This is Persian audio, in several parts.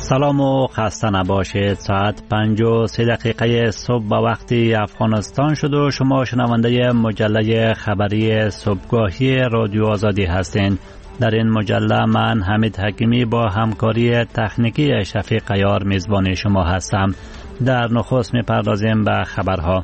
سلام و خسته نباشید. ساعت 5:03 صبح به وقت افغانستان شد و شما شنونده مجله خبری صبحگاهی رادیو آزادی هستین. در این مجله من حمید حکیمی با همکاری تکنیکی شفیق عیار میزبان شما هستم. در نخست میپردازیم به خبرها.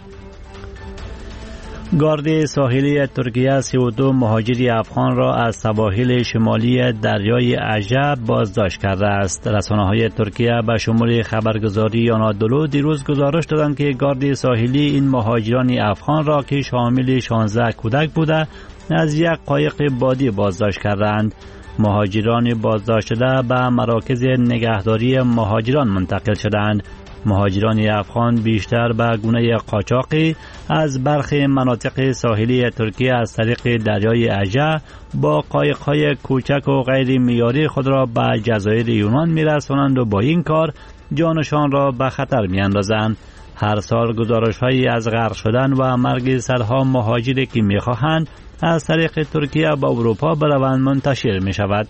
گارد ساحلی ترکیه 32 مهاجر افغان را از سواحل شمالی دریای عجب بازداشت کرده است. رسانه‌های ترکیه به شمول خبرگزاری آنادولو دیروز گزارش دادند که گارد ساحلی این مهاجران افغان را که شامل 16 کودک بوده از یک قایق بادی بازداشت کردند. مهاجران بازداشت شده به مراکز نگهداری مهاجران منتقل شدند. مهاجران افغان بیشتر به گونه قاچاقی از برخی مناطق ساحلی ترکیه از طریق دریای اژه با قایق‌های کوچک و غیر معیاری خود را به جزایر یونان می‌رسانند و با این کار جانشان را به خطر می‌اندازند. هر سال گزارش‌هایی از غرق شدن و مرگ صدها مهاجری که می‌خواهند از طریق ترکیه به اروپا بروند منتشر می‌شود.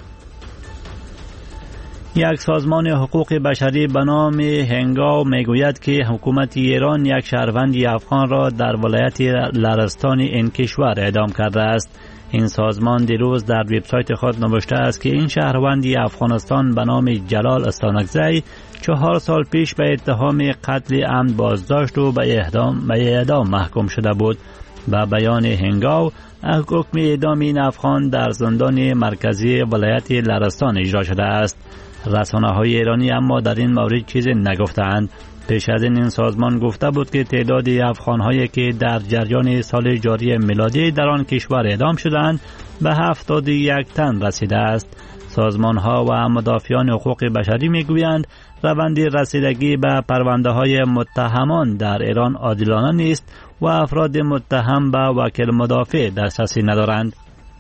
یک سازمان حقوق بشری به نام هنگاو میگوید که حکومت ایران یک شهروند افغان را در ولایت لرستان این کشور اعدام کرده است. این سازمان دیروز در وبسایت خود نوشته است که این شهروند افغانستان به نام جلال استانکزی 4 سال پیش به اتهام قتل عمد بازداشت و به اعدام محکوم شده بود. با بیان هنگاو، حکم اعدام این افغان در زندان مرکزی ولایت لرستان اجرا شده است. رسانه‌های ایرانی اما در این مورد چیزی نگفتند. پیش از این سازمان گفته بود که تعداد افغان‌هایی که در جریان سال جاری میلادی در آن کشور اعدام شدند به 71 تن رسیده است. سازمان‌ها و مدافعان حقوق بشری می‌گویند روند رسیدگی به پرونده‌های متهمان در ایران عادلانه نیست و افراد متهم به وکیل مدافع دسترسی ندارند.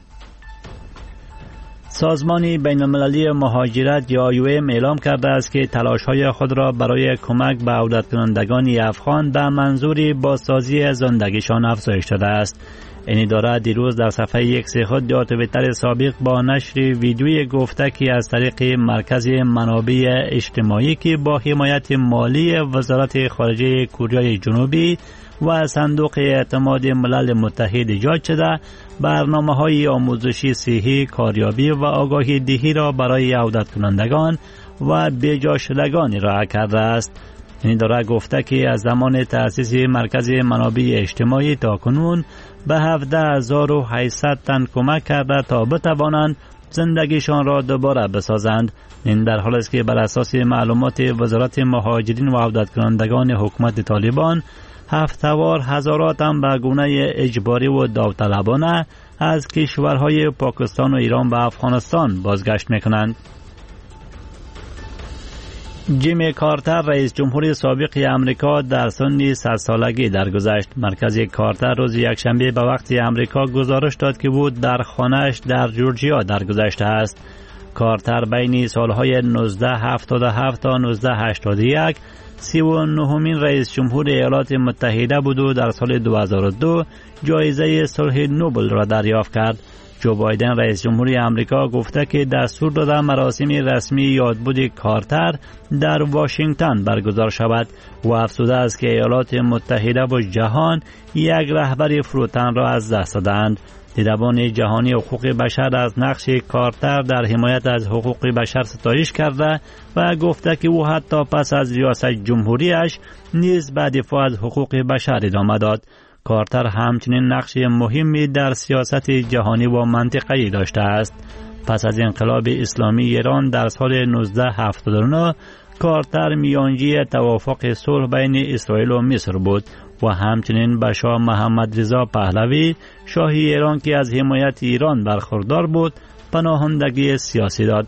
سازمان بین‌المللی مهاجرت یا IOM اعلام کرده است که تلاش‌های خود را برای کمک به عودت کنندگان افغان به منظور بازسازی زندگیشان افزایش داده است. این اداره دیروز در صفحه ایکس خود در توییتر سابق با نشر ویدیویی گفته که از طریق مرکز منابع اجتماعی که با حمایت مالی وزارت خارجه کره جنوبی و صندوق اعتماد ملل متحد ایجاد شده برنامه‌های آموزشی صحی، کاریابی و آگاهی دهی را برای عودت کنندگان و بیجا شدگان ارائه کرده است. این اداره گفته که از زمان تأسیس مرکز منابع اجتماعی تا کنون به 17800 تن کمک کرده تا بتوانند زندگیشان را دوباره بسازند. این در حالی است که بر اساس معلومات وزارت مهاجرین و عودت کنندگان حکومت طالبان هفته‌وار هزارات هم به گونه اجباری و داوطلبانه از کشورهای پاکستان و ایران و افغانستان بازگشت میکنند. جیمی کارتر رئیس جمهور سابق امریکا در سن 100 سالگی درگذشت. مرکز کارتر روز یکشنبه به وقت امریکا گزارش داد که بود در خانه‌اش در جورجیا درگذشته است. کارتر بین سالهای 1977 تا 1981 39مین رئیس جمهور ایالات متحده بود و در سال 2002 جایزه صلح نوبل را دریافت کرد. جو بایدن رئیس جمهور آمریکا گفته که دستور داده مراسم رسمی یادبود کارتر در واشنگتن برگزار شود و افزوده است که ایالات متحده و جهان یک رهبر فروتن را از دست دادند. دیدبان جهانی حقوق بشر از نقش کارتر در حمایت از حقوق بشر ستایش کرده و گفته که او حتی پس از ریاست جمهوریش نیز به دفاع از حقوق بشر ادامه داد. کارتر همچنین نقش مهمی در سیاست جهانی و منطقه‌ای داشته است. پس از انقلاب اسلامی ایران در سال 1979 کارتر میانجی توافق صلح بین اسرائیل و مصر بود و همچنین به شاه محمد رضا پهلوی شاه ایران که از حمایت ایران برخوردار بود پناهندگی سیاسی داد.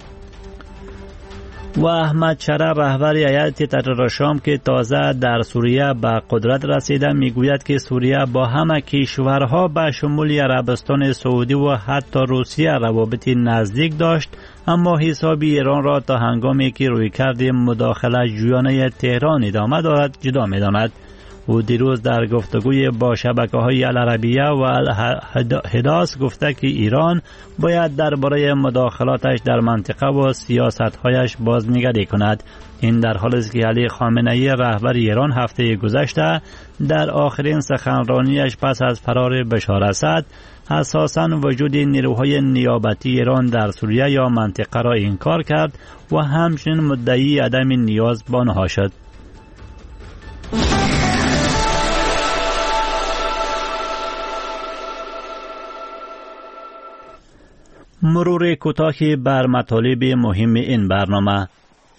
و احمد شرع رهبر هیئت تحریر شام که تازه در سوریه به قدرت رسیده میگوید که سوریه با همه کشورها به شمول عربستان سعودی و حتی روسیه روابط نزدیک داشت، اما حساب ایران را تا هنگامی که رویکرد مداخله جویانه تهران ادامه دارد جدا می‌داند. او دیروز در گفتگوی با شبکه‌های العربیه و الحداث گفته که ایران باید درباره مداخلاتش در منطقه و سیاست‌هایش بازنگری کند. این در حالی است که علی خامنه‌ای رهبر ایران هفته گذشته در آخرین سخنرانیش پس از فرار بشار اسد اساساً وجود نیروهای نیابتی ایران در سوریه یا منطقه را انکار کرد و همچنین مدعی عدم نیاز به آنها شد. مرور کوتاهی بر مطالب مهم این برنامه.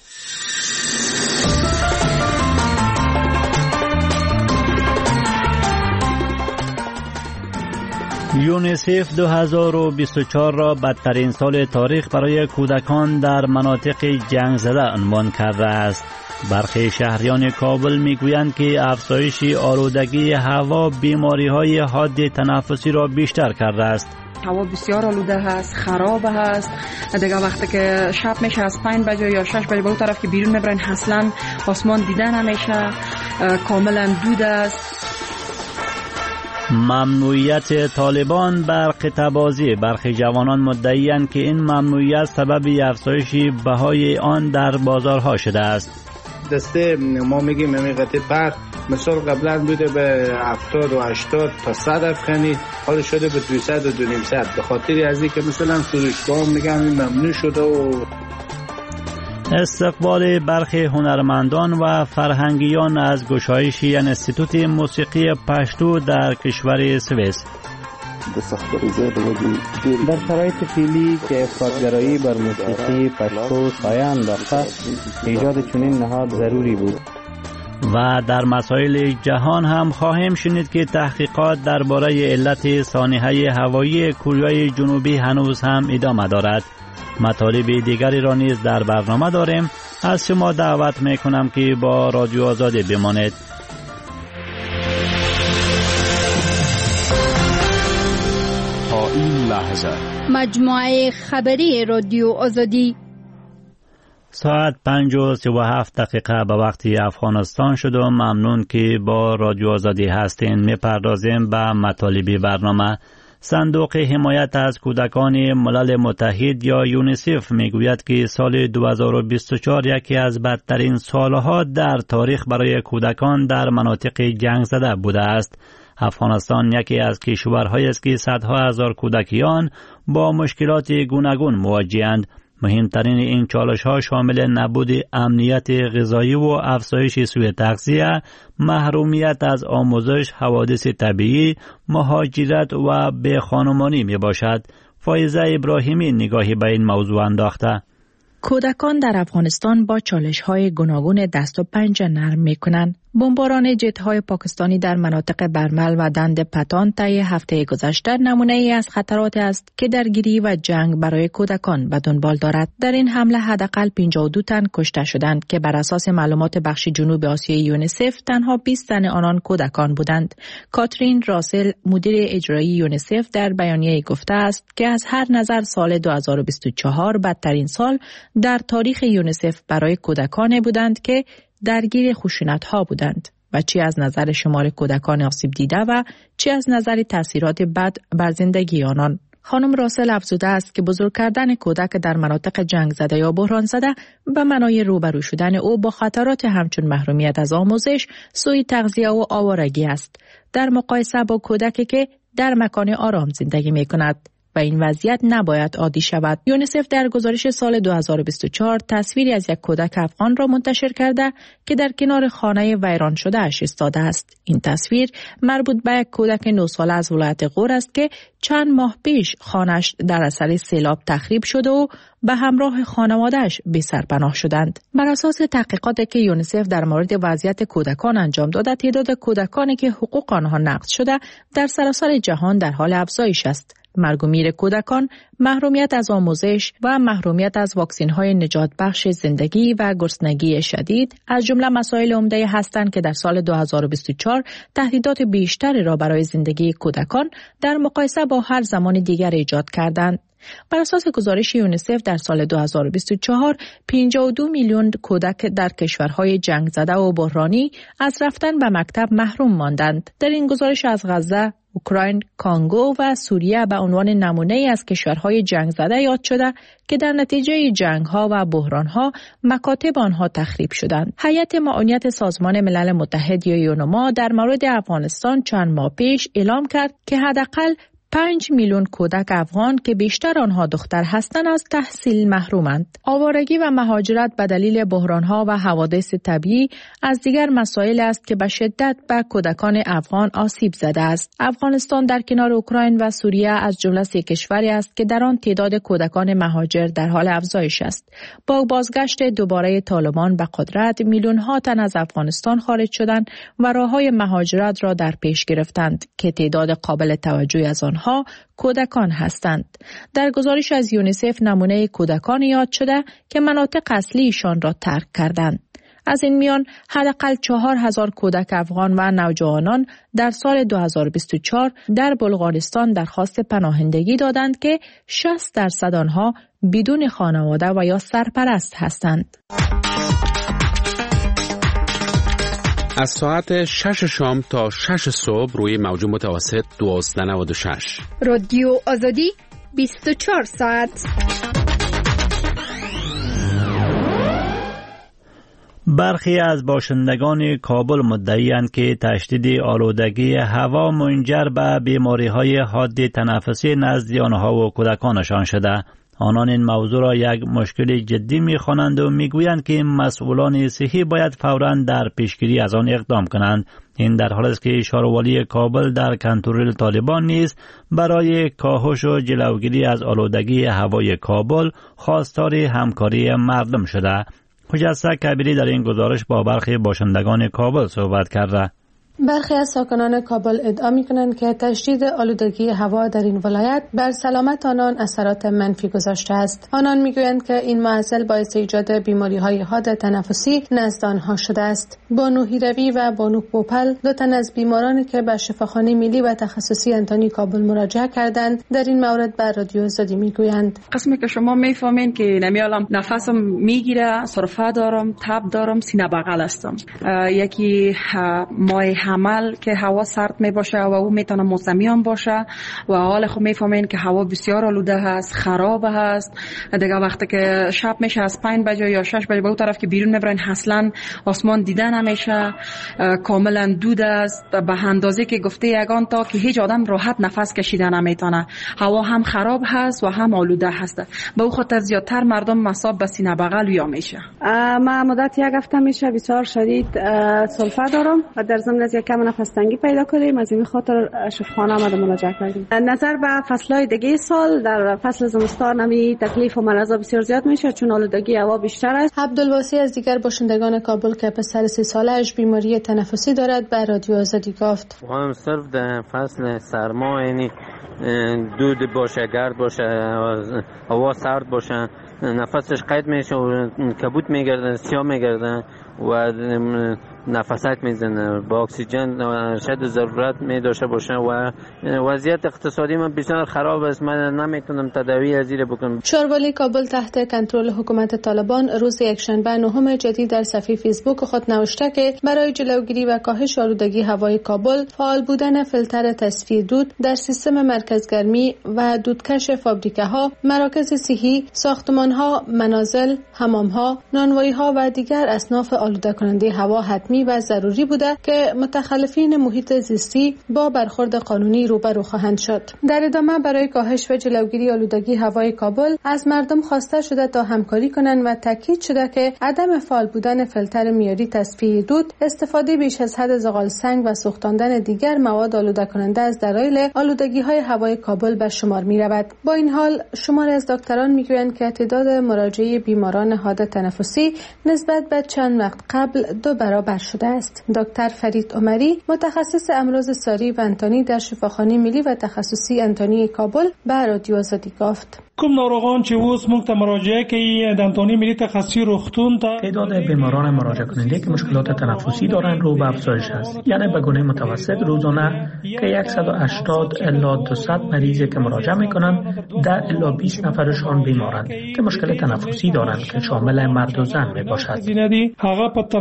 یونیسف 2024 را بدترین سال تاریخ برای کودکان در مناطق جنگ زده عنوان کرده است. برخی شهریان کابل میگویند که افزایش آلودگی هوا بیماری‌های حاد تنفسی را بیشتر کرده است. هوا بسیار آلوده هست، خراب هست. دیگه وقتی که شب میشه از 5 بجه یا 6 بجه به اون طرف که بیرون میبرین اصلا آسمان دیده نمیشه، کاملا دود است. ممنوعیت طالبان بر قطعه‌بازی. برخی جوانان مدعی‌اند که این ممنوعیت سبب افزایش بهای آن در بازارها شده است. دسته ما میگیم حقیقت پر مثال قبلا بوده به 70 و 80 تا 100 افغانی، حالا شده به 200 و 200 به خاطر از اینکه مثلا فروشگاه میگم ممنوع شده. و استقبال برخی هنرمندان و فرهنگیان از گشایش انستیتوت موسیقی پشتو در کشور سوئیس. در شرایط فعلی که افراط‌گرایی بر موسیقی پشتو سایه انداخته، ایجاد چنین نهاد ضروری بود. و در مسائل جهان هم خواهیم شنید که تحقیقات درباره علت سانحه هوایی کره جنوبی هنوز هم ادامه دارد. مطالب دیگری را نیز در برنامه داریم. از شما دعوت میکنم که با رادیو آزادی بمانید. تا این لحظه مجموعه خبری رادیو آزادی. ساعت 5:37 به وقت افغانستان شد و ممنون که با رادیو آزادی هستین. میپردازیم به مطالب برنامه. صندوق حمایت از کودکان ملل متحد یا یونیسف میگوید که سال 2024 یکی از بدترین سالها در تاریخ برای کودکان در مناطق جنگ زده بوده است. افغانستان یکی از کشورهایی است که صدها هزار کودکیان با مشکلات گوناگون مواجه‌اند. مهمترین این چالش‌ها شامل نبود امنیت غذایی و افزایش سوء تغذیه، محرومیت از آموزش، حوادث طبیعی، مهاجرت و بی‌خانمانی میباشد. فایزه ابراهیمی نگاهی به این موضوع انداخته. کودکان در افغانستان با چالش‌های گوناگون دست و پنجه نرم می‌کنند. بمباران جت‌های پاکستانی در مناطق برمل و دند پتان طی هفته گذشته نمونه‌ای از خطرات است که درگیری و جنگ برای کودکان به دنبال دارد. در این حمله حداقل 52 تن کشته شدند که بر اساس معلومات بخش جنوب آسیای یونیسف تنها 20 تن آنان کودکان بودند. کاترین راسل مدیر اجرایی یونیسف در بیانیه گفته است که از هر نظر سال 2024 بدترین سال در تاریخ یونیسف برای کودکان بودند که درگیر خشونت‌ها بودند و چه از نظر شمار کودکان آسیب دیده و چه از نظر تاثیرات بد بر زندگی آنان. خانم راسل افزوده است که بزرگ کردن کودک در مناطق جنگ زده یا بحران زده به معنای روبرو شدن او با خطرات همچون محرومیت از آموزش، سوء تغذیه و آوارگی است، در مقایسه با کودکی که در مکان آرام زندگی می‌کند. و این وضعیت نباید عادی شود. یونیسف در گزارش سال 2024 تصویری از یک کودک افغان را منتشر کرده که در کنار خانه ویران شده اش ایستاده است. این تصویر مربوط به یک کودک 9 ساله از ولایت غور است که چند ماه پیش خانه‌اش در اثر سیلاب تخریب شده و به همراه خانواده‌اش بی سرپناه شدند. بر اساس تحقیقاتی که یونیسف در مورد وضعیت کودکان انجام داده، تعداد کودکانی که حقوق آنها نقض شده در سراسر جهان در حال افزایش است. مرگ و میر کودکان، محرومیت از آموزش و محرومیت از واکسین‌های نجات بخش زندگی و گرسنگی شدید از جمله مسائل عمده هستند که در سال 2024 تهدیدات بیشتری را برای زندگی کودکان در مقایسه با هر زمان دیگر ایجاد کردند. بر اساس گزارش یونیسف در سال 2024 52 میلیون کودک در کشورهای جنگ زده و بحرانی از رفتن به مکتب محروم ماندند. در این گزارش از غزه، اوکراین، کانگو و سوریه به عنوان نمونه‌ای از کشورهای جنگ زده یاد شده که در نتیجه جنگ‌ها و بحران‌ها مکاتب آنها تخریب شدند. هیئت معاونت سازمان ملل متحد یا یونما در مورد افغانستان چند ماه پیش اعلام کرد که حداقل 5 میلیون کودک افغان که بیشتر آنها دختر هستند از تحصیل محرومند. آوارگی و مهاجرت به دلیل بحران‌ها و حوادث طبیعی از دیگر مسائل است که به شدت به کودکان افغان آسیب زده است. افغانستان در کنار اوکراین و سوریه از جمله 3 کشوری است که در آن تعداد کودکان مهاجر در حال افزایش است. با بازگشت دوباره طالبان به قدرت، میلیون‌ها تن از افغانستان خارج شدند و راه‌های مهاجرت را در پیش گرفتند که تعداد قابل توجهی از آنها کودکان هستند. در گزارش از یونیسف نمونه کودکان یاد شده که مناطق اصلیشان را ترک کردند. از این میان حداقل 4000 کودک افغان و نوجوانان در سال 2024 در بلغارستان درخواست پناهندگی دادند که 60% آنها بدون خانواده و یا سرپرست هستند. از ساعت 6 شام تا 6 صبح روی موج متوسط 1296. رادیو آزادی 24 ساعت. برخی از باشندگان کابل مدعی‌اند که تشدید آلودگی هوا منجر به بیماری‌های حاد تنفسی نزد آنها و کودکانشان شده. آنان این موضوع را یک مشکل جدی می‌خوانند و می‌گویند که مسئولان صحی باید فوراً در پیشگیری از آن اقدام کنند. این در حالی است که شاروالی کابل در کنترل طالبان نیز برای کاهش و جلوگیری از آلودگی هوای کابل خواستار همکاری مردم شده. خجسته کبیری در این گزارش با برخی باشندگان کابل صحبت کرده. برخی از ساکنان کابل ادعا می‌کنند که تشدید آلودگی هوا در این ولایت بر سلامت آنان اثرات منفی گذاشته است. آنان می‌گویند که این معضل باعث ایجاد بیماری‌های حاد تنفسی نزد آنها شده است. بانو هیروی و بانو پوپل، دو تن از بیمارانی که به شفاخانه ملی و تخصصی انتونی کابل مراجعه کردند، در این مورد بر رادیو آزادی می‌گویند: قسمی که شما می‌فهمین که نمیالم نفسم میگیره، سرفه دارم، تب دارم، سینه بغل هستم. یکی ماه حمل که هوا سرد می باشه و او میتونه موسمی هم باشه و حال خود میفهمین که هوا بسیار آلوده هست، خراب هست. دیگه وقتی که شب میشه از 5 بجه یا 6 بجه به اون طرف که بیرون میبرین اصلا آسمان دیده نمیشه، کاملا دود است به اندازه که گفته یگان تا که هیچ آدم راحت نفس کشیدن نمیتونه. هوا هم خراب هست و هم آلوده هست. به اون خاطر زیادتر مردم مصاب به سینه بغل یا میشه. ما مدت یک هفته میشه بسیار شدید سلفه دارم و در ضمن از یک کم نفس تنگی پیدا کردیم. از این خاطر شفاخانه آمده مراجعه کردیم. نظر به فصلهای دیگه سال در فصل زمستان نمی تکلیف و مرضا بسیار زیاد میشه چون آلودگی هوا بیشتر است. عبدالواسی از دیگر باشندگان کابل که پسر 3 ساله‌اش بیماری تنفسی دارد به رادیو آزادی گفت: هم صرف در فصل سرما یعنی دود باشه، گرد باشه، هوا سرد باشه، نفسش قید میشه و کبود میگرده، سیاه میگرده و نفسک میزنه، با اکسیژن شاید ضرورت می داشته باشه و وضعیت اقتصادی من بسیار خراب است. من نمیتونم تداوی از این بکنم. شاروالی کابل تحت کنترل حکومت طالبان روز یکشنبه 9 جدید در صفحه فیسبوک خود نوشته که برای جلوگیری و کاهش آلودگی هوای کابل فعال بودن فیلتر تصفیه دود در سیستم مرکزگرمی و دودکش فابریکه‌ها، مراکز صحی، ساختمان‌ها، منازل، حمام‌ها، نانوایی‌ها و دیگر اصناف آلوده کننده هوا حتمی و ضروری بوده که متخلفین محیط زیستی با برخورد قانونی روبرو خواهند شد. در ادامه برای کاهش و جلوگیری آلودگی هوای کابل از مردم خواسته شده تا همکاری کنند و تاکید شده که عدم فعال بودن فیلتر معیاری تصفیه دود، استفاده بیش از حد زغال سنگ و سوختاندن دیگر مواد آلوده کننده از دلایل آلودگی‌های هوای کابل به شمار می‌رود. با این حال شماری از دکتران می‌گویند که تعداد مراجعه بیماران حاد تنفسی نسبت به چند وقت قبل 2 برابر شده است. دکتر فرید عمری، متخصص امراض ساری و انتانی در شفاخانه ملی و تخصصی انتونی کابل به رادیو آزادی گفت: کوم ناروغان چې اوس موږ ته مراجعه کوي د انتونی ملی تخصصی روغتون ته تعداد بیماران مراجعه کننده که مشکلات تنفسی دارند رو به افزایش است، یعنی به گونه متوسط روزانه که 180 الی 200 مریضی که مراجعه میکنند 10 الی 20 نفرشان بیمارند که مشکل تنفسی دارند که شامل مرد و زن میباشد. هغه په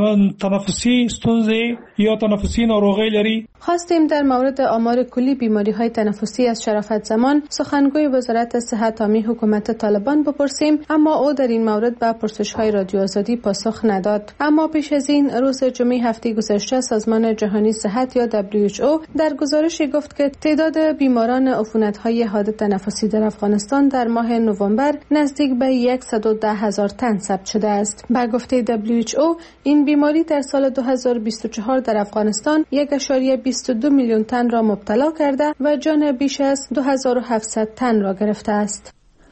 تنفسی ستونزې یا تنفسی ناروغی لري. خواستیم در مورد آمار کلی بیماری‌های تنفسی از شرافت زمان سخنگوی وزارت صحت عامی حکومت طالبان بپرسیم، اما او در این مورد به پرسش‌های رادیو آزادی پاسخ نداد. اما پیش از این روز جمعه هفته گذشته سازمان جهانی صحت یا WHO در گزارشی گفت که تعداد بیماران عفونت‌های حاد تنفسی در افغانستان در ماه نوامبر نزدیک به 110,000 تن ثبت شده است. به گفته WHO این بیماری در سال 2024 در افغانستان 1.22 میلیون تن را مبتلا کرده و جان بیش از 2700 تن را گرفته است.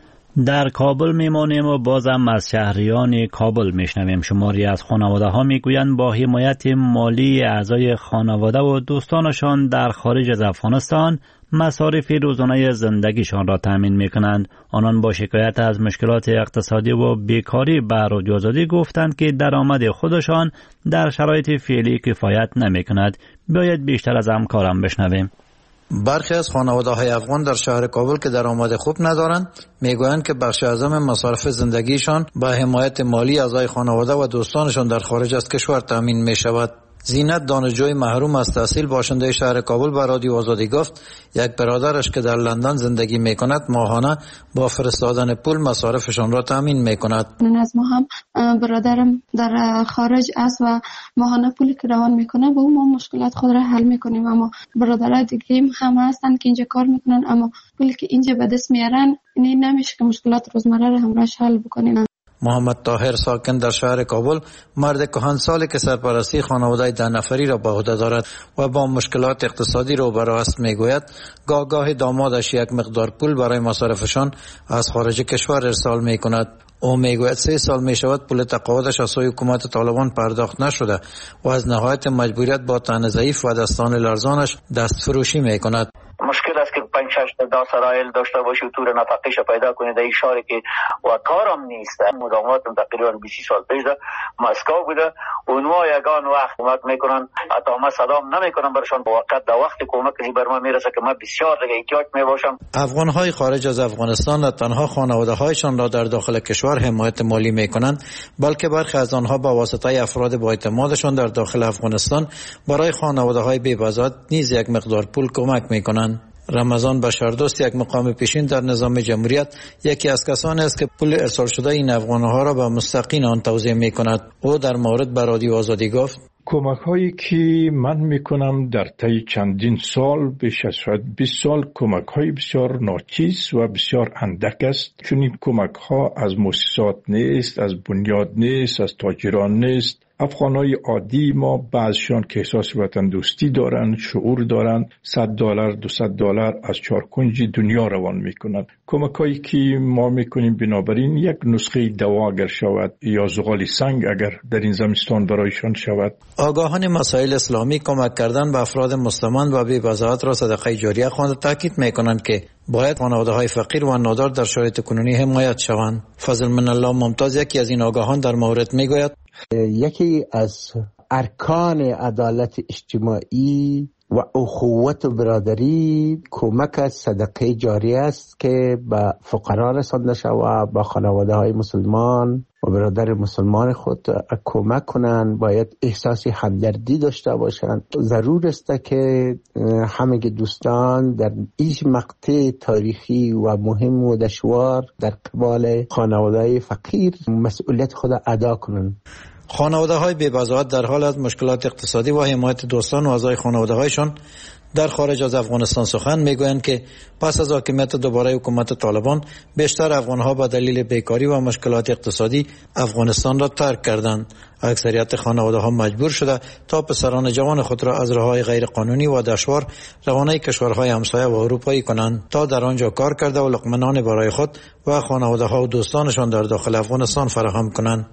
در کابل میمانیم و بازم از شهریان کابل میشنویم. شماری از خانواده ها میگویند با حمایت مالی اعضای خانواده و دوستانشان در خارج از افغانستان مصارف روزانه زندگیشان را تامین میکنند. آنان با شکایت از مشکلات اقتصادی و بیکاری به رادیو آزادی گفتند که درآمد خودشان در شرایط فعلی کفایت نمیکند. بیایید بیشتر از همکارم بشنویم. برخی از خانواده‌های افغان در شهر کابل که درآمد خوب ندارند میگویند که بخش اعظم مصارف زندگیشان با حمایت مالی اعضای خانواده و دوستانشان در خارج از کشور تامین میشود. زینت دانشجوی محروم از تحصیل باشنده شهر کابل به رادیو آزادی گفت یک برادرش که در لندن زندگی میکند ماهانه با فرستادن پول مصارفشان را تامین میکند. از ما هم برادرم در خارج است و ماهانه پولی که روان میکنه با ما مشکلات خود را حل میکنیم، اما برادرای دیگه هم هستن که اینجا کار میکنن اما پولی که اینجا به دست میارن نمیشه که مشکلات روزمره را همراهش حل بکنیم. محمد طاهر ساکن در شهر کابل مرد کهنسالی که سرپرستی خانواده 10 نفری را به عهده دارد و با مشکلات اقتصادی روبرو است میگوید گاه دامادش یک مقدار پول برای مصارفشان از خارج کشور ارسال میکند. او میگوید 3 سال میشود پول تقاعدش از سوی حکومت طالبان پرداخت نشده و از نهایت مجبوریت با تن ضعیف و دستان لرزانش دست فروشی میکند. مشکل است که 5-6 تا سرایل داشته باشی و تور نفقهش پیدا کنی در این شهری که و کارم نیست. مداوماتم تقریبا 20 سال پیش در مسکو بوده. اونها یگان وقت کمک میکنن، حتی ما صدام نمیکنم برشان با وقت در وقت کمکی بر ما میرسه که ما بسیار دیگه احتیاج میباشم. افغانهای خارج از افغانستان نه تنها خانواده هایشان را در داخل کشور حمایت مالی میکنند، بلکه برخی از آنها با واسطه افراد با اعتمادشان در داخل افغانستان برای خانواده های بی‌وزارت نیز یک مقدار پول کمک میکنند. رمضان بشردوست یک مقام پیشین در نظام جمهوریت یکی از کسانی است که پول ارسال شده این افغانها را به مستقیم آن توزیع میکند. او در مورد به رادیو آزادی گفت کمک هایی که من میکنم در طی چندین سال بیش از 20 سال کمک های بسیار ناچیز و بسیار اندک است، چون این کمک ها از مؤسسات نیست، از بنیاد نیست، از تاجران نیست. افغانای عادی ما بعضشان که احساس وطن دوستی دارن، شعور دارن، $100 $200 از 4 کنج دنیا روان میکنند. کمکایی که ما میکنیم بنابراین یک نسخه دوا اگر شود یا زغال سنگ اگر در این زمستان برایشان شود. آگاهان مسائل اسلامی کمک کردن به افراد مستمند و بی‌وزارت را صدقه جاریه خوانده تاکید میکنند که باید خانواده‌های فقیر و نادار در شرایط کنونی حمایت شوند. فضل من الله ممتاز یکی از این آگاهان در مورد میگوید یکی از ارکان عدالت اجتماعی و اخوت و برادری کمک صدقه جاریه است که به فقرا رسانده شود، با خانواده های مسلمان و برادر مسلمان خود کمک کنند. باید احساس همدردی داشته باشند. ضرور است که همه دوستان در این مقطع تاریخی و مهم و دشوار در قبال خانواده فقیر مسئولیت خود ادا کنند. خانواده‌های بی‌وزارت در حال از مشکلات اقتصادی و حمایت دوستان و اعضای خانواده‌هایشان در خارج از افغانستان سخن میگویند که پس از حاکمیت دوباره حکومت طالبان بیشتر افغان‌ها به دلیل بیکاری و مشکلات اقتصادی افغانستان را ترک کردند. اکثریت خانواده‌ها مجبور شده تا پسران جوان خود را از راه‌های غیر قانونی و دشوار روانه کشورهای همسایه و اروپایی کنند تا در آنجا کار کرده و لقمه برای خود و خانواده‌ها و دوستانشان در داخل افغانستان فراهم کنند.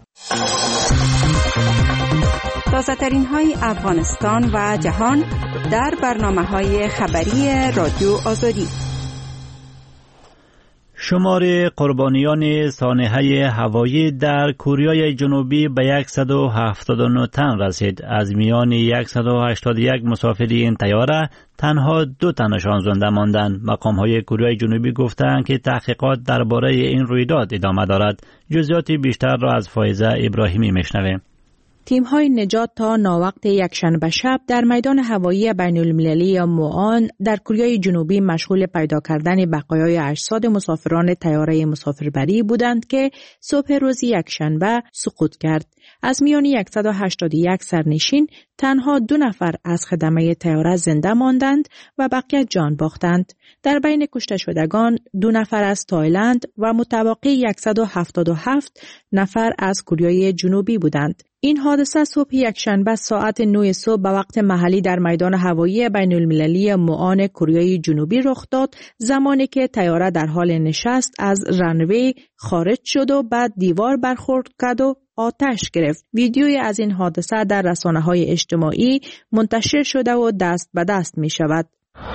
تازه‌ترین های افغانستان و جهان در برنامه‌های خبری رادیو آزادی. شمار قربانیان سانحه هوایی در کره جنوبی به 179 تن رسید. از میان 181 مسافر این طیاره تنها 2 تنشان زنده ماندند. مقام‌های کره جنوبی گفتند که تحقیقات درباره این رویداد ادامه دارد. جزئیات بیشتر را از فایزه ابراهیمی میشنویم. تیم‌های نجات تا ناوقت یکشنبه شب در میدان هوایی بین‌المللی موآن در کره جنوبی مشغول پیدا کردن بقایای اجساد مسافران طیاره مسافربری بودند که صبح روز یکشنبه سقوط کرد. از میان 181 سرنشین تنها 2 نفر از خدمه طیاره زنده ماندند و بقیه جان باختند. در بین کشته شدگان 2 نفر از تایلند و متبقی 177 نفر از کره جنوبی بودند. این حادثه صبح یکشنبه ساعت 9 صبح به وقت محلی در میدان هوایی بین‌المللی موآن کره جنوبی رخ داد، زمانی که طیاره در حال نشست از رنوی خارج شد و بعد دیوار برخورد کرد و آتش گرفت. ویدیویی از این حادثه در رسانه‌های اجتماعی منتشر شده و دست به دست می شود.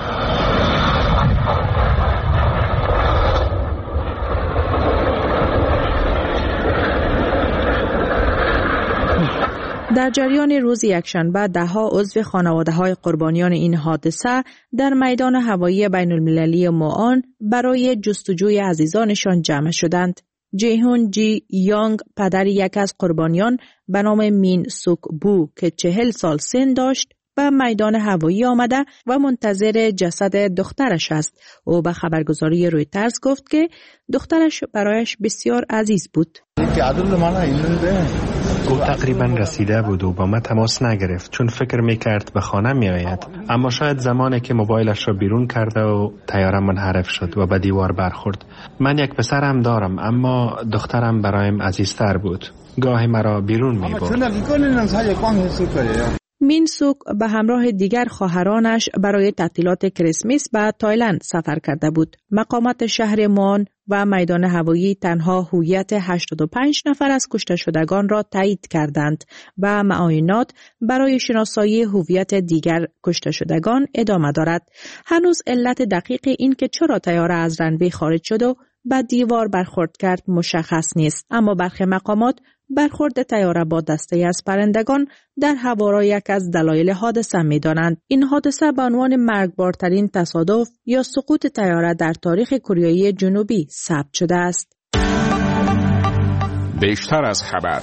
در جریان روز یکشنبه ده‌ها عضو خانواده‌های قربانیان این حادثه در میدان هوایی بین‌المللی موآن برای جستجوی عزیزانشان جمع شدند. جیهون جی یانگ پدر یک از قربانیان به نام مین سوک بو که 40 سال سن داشت به میدان هوایی آمده و منتظر جسد دخترش است. او به خبرگزاری رویترز گفت که دخترش برایش بسیار عزیز بود. او تقریبا رسیده بود و با من تماس نگرفت چون فکر میکرد به خانه میآید، اما شاید زمانی که موبایلش را بیرون کرده و طیاره منحرف شد و به دیوار برخورد. من یک پسرم دارم اما دخترم برایم عزیزتر بود. گاهی مرا بیرون میبرد. مین سوک به همراه دیگر خواهرانش برای تعطیلات کریسمس به تایلند سفر کرده بود. مقامات شهر موآن و میدان هوایی تنها هویت 85 نفر از کشته شدگان را تایید کردند و معاینات برای شناسایی هویت دیگر کشته شدگان ادامه دارد. هنوز علت دقیق این که چرا طیاره از رنوی خارج شد و به دیوار برخورد کرد مشخص نیست، اما برخی مقامات برخورد طیاره با دسته از پرندگان در هوا را یک از دلایل حادثه می‌دانند. این حادثه به عنوان مرگبارترین تصادف یا سقوط طیاره در تاریخ کره جنوبی ثبت شده است. بیشتر از خبر.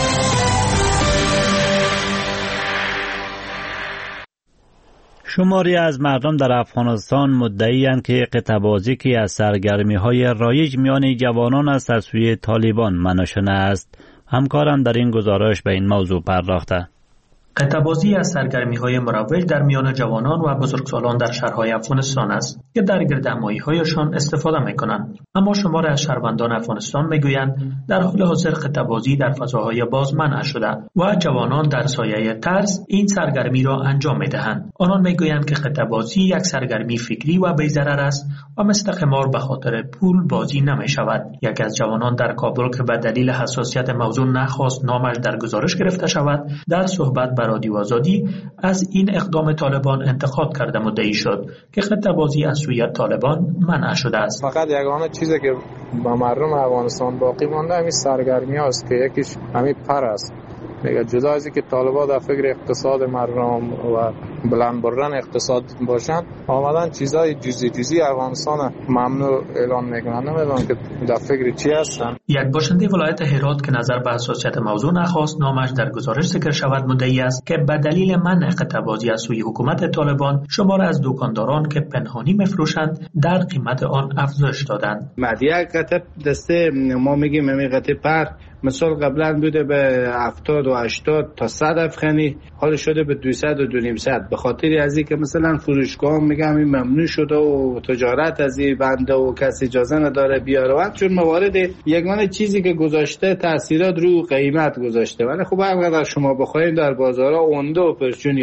شماری از مردم در افغانستان مدعی‌اند که قطعه‌بازی که از سرگرمی‌های رایج میان جوانان است از سوی طالبان منع شده است. همکارم در این گزارش به این موضوع پرداخته. قطعه‌بازی از سرگرمی‌های مروج در میان جوانان و بزرگسالان در شهرهای افغانستان است که در گردهمایی‌هایشان استفاده می‌کنند. اما شمار از شهروندان افغانستان می‌گویند در حال حاضر قطعه‌بازی در فضاهای باز منع شده و جوانان در سایه ترس این سرگرمی را انجام می‌دهند. آنان می‌گویند که قطعه‌بازی یک سرگرمی فکری و بی‌ضرر است و مثل قمار به خاطر پول بازی نمی‌شود. یک از جوانان در کابل که به دلیل حساسیت موضوع نخواست نامش در گزارش گرفته شود، در صحبت با رادیو آزادی از این اقدام طالبان انتقاد کرده مدعی شد که قطعه‌بازی از سوی طالبان منع شده است. فقط یگانه چیزی که با مردم افغانستان باقی مانده همین سرگرمی هاست که یکیش همین پر است. میگه جدا از اینکه طالبان در فکر اقتصاد مردم و بلند بردن اقتصاد باشن، آمدن چیزای جزئی افغانستان ممنوع اعلان میکنن. نمیدونم که در فکر چی هستن. یک باشنده ولایت هرات که نظر به حساسیت موضوع نخواست نامش در گزارش ذکر شود مدعی است که به دلیل منع قطعه‌بازی از سوی حکومت طالبان شمار از دکانداران که پنهانی میفروشند در قیمت آن افزایش دادند. یک قطعه دسته ما میگیم همین قطعه پر مثال قبلا بوده به 70 و 80 تا 100 افغانی، حالا شده به 200 و 200 به خاطر از این که مثلا فروشگاه میگم این ممنوع شده و تجارت از این بنده و کسی اجازه نداره بیاره، چون موارد یگانه چیزی که گذاشته تاثیرات رو قیمت گذاشته. ولی خب هر قدر شما بخواید در بازارها اونده و پرچون یافت.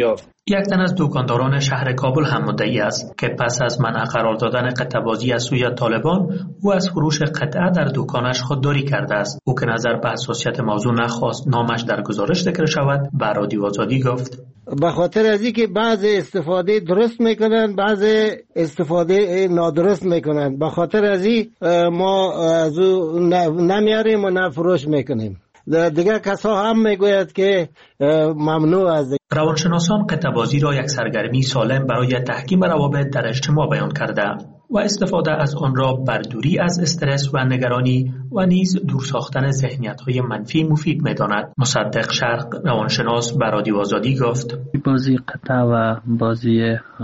یک تن از دکانداران شهر کابل هم مدعی است که پس از منع قرار دادن قطعه‌بازی از سوی طالبان او از فروش قطعه در دکانش خودداری کرده است. او که نظر به حساسیت موضوع نخواست نامش در گزارش ذکر شود به رادیو آزادی گفت به خاطر از اینکه بعض استفاده درست میکنن بعض استفاده نادرست میکنن، به خاطر از این ما از او نمیاریم و نفروش میکنیم. دیگر کسا هم میگوید که ممنوع است. روانشناسان قطعه‌بازی را یک سرگرمی سالم برای تحکیم روابط در اجتماع بیان کرده و استفاده از آن را بر دوری از استرس و نگرانی و نیز دور ساختن ذهنیت‌های منفی مفید می‌داند. مصدق شرق روانشناس به رادیو آزادی گفت بازی قطعه و بازی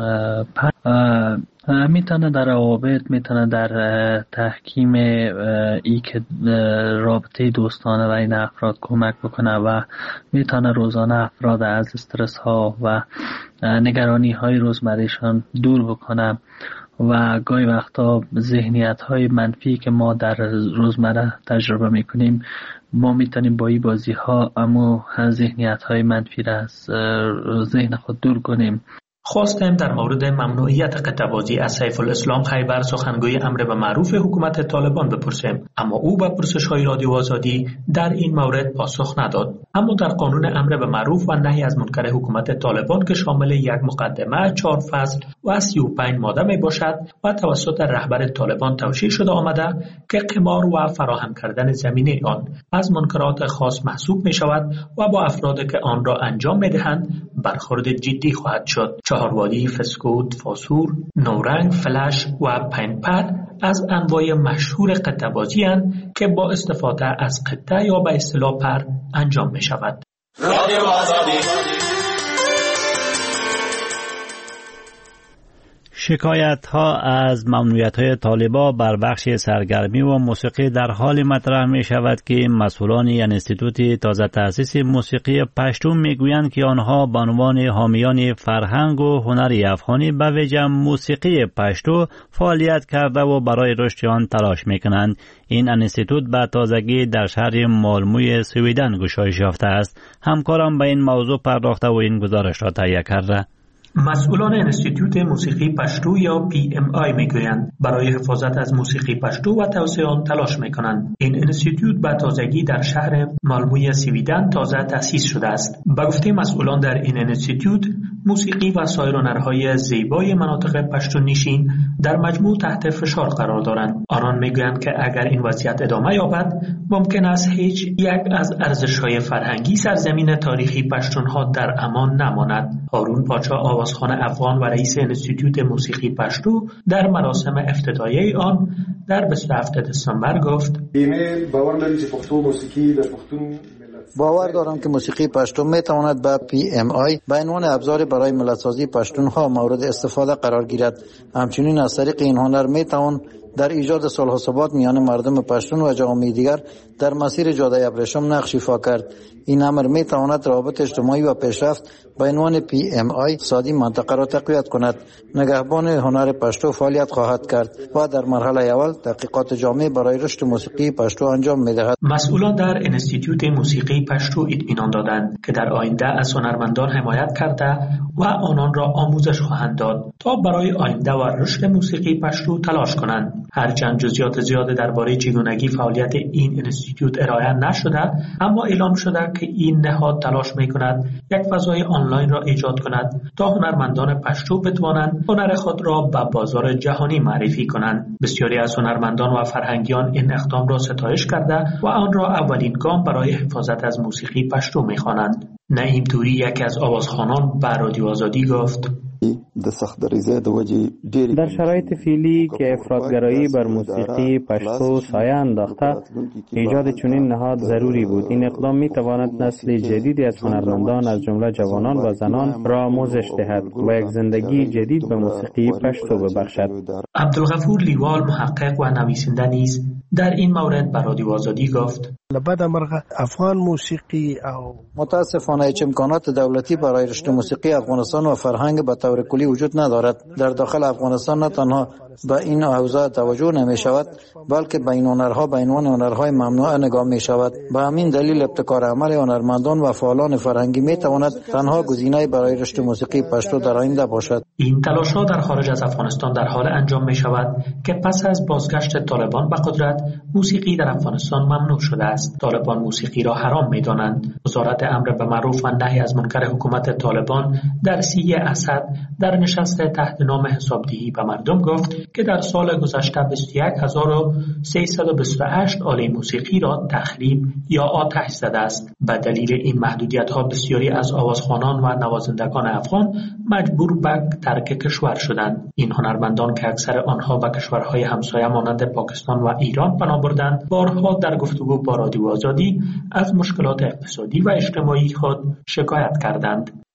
میتونه در روابط، میتونه در تحکیم ای که رابطه دوستانه بین افراد کمک بکنه و میتونه روزانه افراد از استرس ها و نگرانی های روزمرهشان دور بکنه و گاهی وقتا ذهنیت های منفی که ما در روزمره تجربه میکنیم ما میتونیم با این بازی ها اما ذهنیت های منفی را از ذهن خود دور کنیم. خواستیم در مورد ممنوعیت قطعه‌بازی از سیف الاسلام خیبر سخنگوی امر به معروف حکومت طالبان بپرسیم، اما او به پرسش‌های رادیو آزادی در این مورد پاسخ نداد. اما در قانون امر به معروف و نهی از منکر حکومت طالبان که شامل یک مقدمه 4 فصل و 35 ماده می باشد و توسط رهبر طالبان توشیح شده آمده که قمار و فراهم کردن زمینه آن از منکرات خاص محسوب می شود و با افرادی که آن را انجام می دهند برخورد جدی خواهد شد. چهاروادی، فسکوت، فاسور، نورنگ، فلش و پنپر از انواع مشهور قطعه‌بازی اند که با استفاده از قطعه یا به اصطلاح پر انجام می شود. شکایت ها از ممنوعیت های طالبان بر بخش سرگرمی و موسیقی در حال مطرح می شود که مسئولان انستیتوت تازه تأسیس موسیقی پشتو می گویند که آنها به عنوان حامیان فرهنگ و هنر افغانی به ویژه موسیقی پشتو فعالیت کرده و برای رشد آن تلاش می کنند. این انستیتوت به تازگی در شهر مالموی سویدن گشایش یافته است. همکارم به این موضوع پرداخته و این گزارش را تهیه کرده. مسئولان انستیتوت موسیقی پشتو یا PMI میگویند برای حفاظت از موسیقی پشتو و توسعه آن تلاش میکنند. این انستیتوت به تازگی در شهر مالموی سویدن تازه تأسیس شده است. به گفته مسئولان در این انستیتوت موسیقی و سایر هنرهای زیبای مناطق پشتو نشین در مجموع تحت فشار قرار دارند. آنان میگویند که اگر این وضعیت ادامه یابد ممکن است هیچ یک از ارزش‌های فرهنگی سرزمین تاریخی پشتونها در امان نماند. هارون پاچا آوازخوان افغان و رئیس انستیتوت موسیقی پشتو در مراسم افتتاحیه آن در 27 دسامبر گفت: باور دارم که موسیقی پشتو می تواند به PMI به عنوان ابزار برای ملت‌سازی پشتونها مورد استفاده قرار گیرد. همچنین از طریق این هنر می توان در ایجاد صلح و ثبات میان مردم پشتون و جوامع دیگر در مسیر جاده ابریشم نقش ایفا کرد. این امر می تواند روابط اجتماعی و پیشرفت به عنوان PMI اقتصادی منطقه را تقویت کند. نگهبان هنر پشتو فعالیت خواهد کرد و در مرحله اول تحقیقات جامع برای رشد موسیقی پشتو انجام می دهد. مسئولان در انستیتوت موسیقی پشتو اطمینان دادند که در آینده از هنرمندان حمایت کرده و آنان را آموزش خواهند داد تا برای آینده و رشد موسیقی پشتو تلاش کنند. هرچند جزئیات زیاد درباره چگونگی فعالیت این انستیتوت ارائه نشده، اما اعلام شده که این نهاد تلاش می‌کند یک فضای آنلاین را ایجاد کند تا هنرمندان پشتو بتوانند هنر خود را به بازار جهانی معرفی کنند. بسیاری از هنرمندان و فرهنگیان این اقدام را ستایش کرده و آن را اولین گام برای حفاظت از موسیقی پشتو می‌خوانند. نعیم توری یکی از آوازخوانان به رادیو آزادی گفت: در شرایط فعلی که افراطگرایی بر موسیقی پشتو سایه انداخته، ایجاد چنین نهاد ضروری بود. این اقدام می تواند نسل جدیدی از هنرمندان از جمله جوانان و زنان را آموزش دهد و یک زندگی جدید به موسیقی پشتو ببخشد. عبدالغفور لیوال محقق و نویسنده نیز در این مورد به رادیو آزادی گفت: لبد مرغه افغان موسیقی او متاسفانه هیچ امکانات دولتی برای رشد موسیقی افغانستان و فرهنگ به طور کلی وجود ندارد. در داخل افغانستان نه تنها به این حوزه توجه نمی شود بلکه به این هنرها به عنوان هنرهای ممنوعه نگاه می شود. به همین دلیل ابتکار عمل هنرمندان و فعالان فرهنگی می تواند تنها گزینه برای رشد موسیقی پشتو در آینده باشد. این تلاش‌ها در خارج از افغانستان در حال انجام می شود که پس از بازگشت طالبان به قدرت موسیقی در افغانستان ممنوع شده است. طالبان موسیقی را حرام می دانند. وزارت امر به معروف و نهی از منکر حکومت طالبان در سیه اسد در نشست تحت نام حسابدهی به مردم گفت که در سال گذشته 21328 آله موسیقی را تخریب یا آتش زده است. به دلیل این محدودیت‌ها بسیاری از آوازخوانان و نوازندگان افغان مجبور به ترک کشور شدند. این هنرمندان که اکثر آنها به کشورهای همسایه مانند پاکستان و ایران پناه بردند، بارها در گفتگو با رادیو آزادی از مشکلات اقتصادی و اجتماعی خود شکایت کردند.